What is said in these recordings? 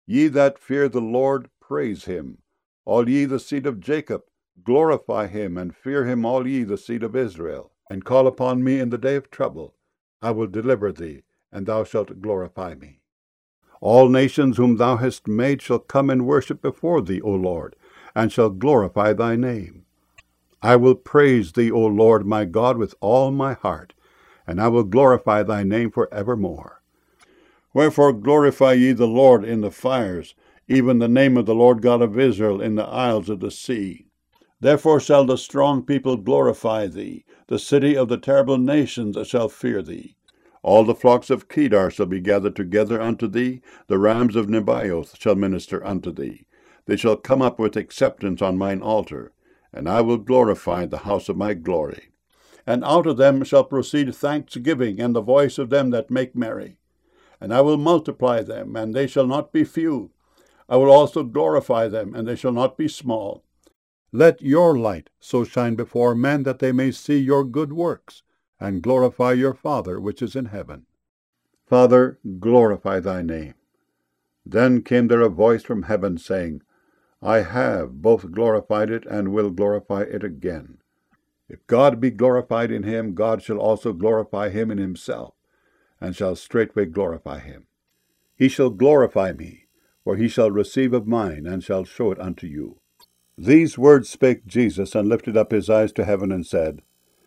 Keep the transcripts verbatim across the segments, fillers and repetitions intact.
Ye that fear the Lord, praise him. All ye the seed of Jacob, glorify him, and fear him, all ye the seed of Israel. And call upon me in the day of trouble. I will deliver thee, and thou shalt glorify me. All nations whom thou hast made shall come and worship before thee, O Lord, and shall glorify thy name. I will praise thee, O Lord my God, with all my heart, and I will glorify thy name for evermore. Wherefore glorify ye the Lord in the fires, even the name of the Lord God of Israel in the isles of the sea. Therefore shall the strong people glorify thee, the city of the terrible nations shall fear thee. All the flocks of Kedar shall be gathered together unto thee, the rams of Nebaioth shall minister unto thee. They shall come up with acceptance on mine altar, and I will glorify the house of my glory. And out of them shall proceed thanksgiving, and the voice of them that make merry. And I will multiply them, and they shall not be few. I will also glorify them, and they shall not be small. Let your light so shine before men that they may see your good works, and glorify your Father which is in heaven. Father, glorify thy name. Then came there a voice from heaven, saying, I have both glorified it, and will glorify it again. If God be glorified in him, God shall also glorify him in himself, and shall straightway glorify him. He shall glorify me, for he shall receive of mine, and shall show it unto you. These words spake Jesus, and lifted up his eyes to heaven, and said,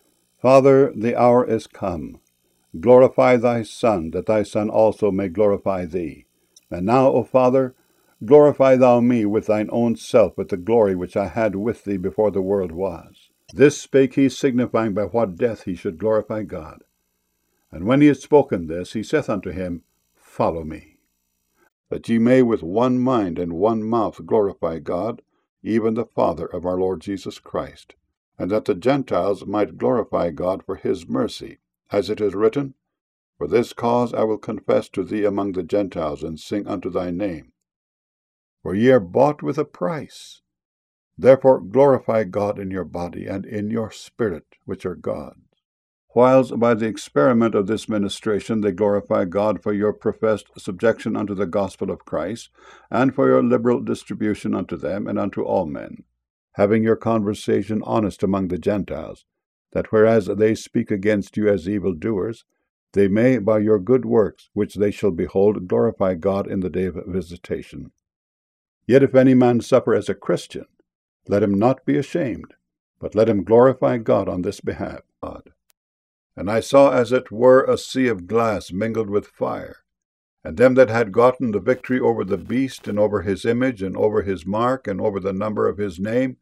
Father, the hour is come. Glorify thy Son, that thy Son also may glorify thee. And now, O Father, glorify thou me with thine own self, with the glory which I had with thee before the world was. This spake he, signifying by what death he should glorify God. And when he had spoken this, he saith unto him, Follow me, that ye may with one mind and one mouth glorify God, even the Father of our Lord Jesus Christ, and that the Gentiles might glorify God for his mercy, as it is written, For this cause I will confess to thee among the Gentiles, and sing unto thy name. For ye are bought with a price. Therefore glorify God in your body and in your spirit, which are God's. Whiles by the experiment of this ministration they glorify God for your professed subjection unto the gospel of Christ, and for your liberal distribution unto them and unto all men, having your conversation honest among the Gentiles, that whereas they speak against you as evildoers, they may by your good works, which they shall behold, glorify God in the day of visitation. Yet if any man suffer as a Christian, let him not be ashamed, but let him glorify God on this behalf. God. And I saw as it were a sea of glass mingled with fire, and them that had gotten the victory over the beast, and over his image, and over his mark, and over the number of his name,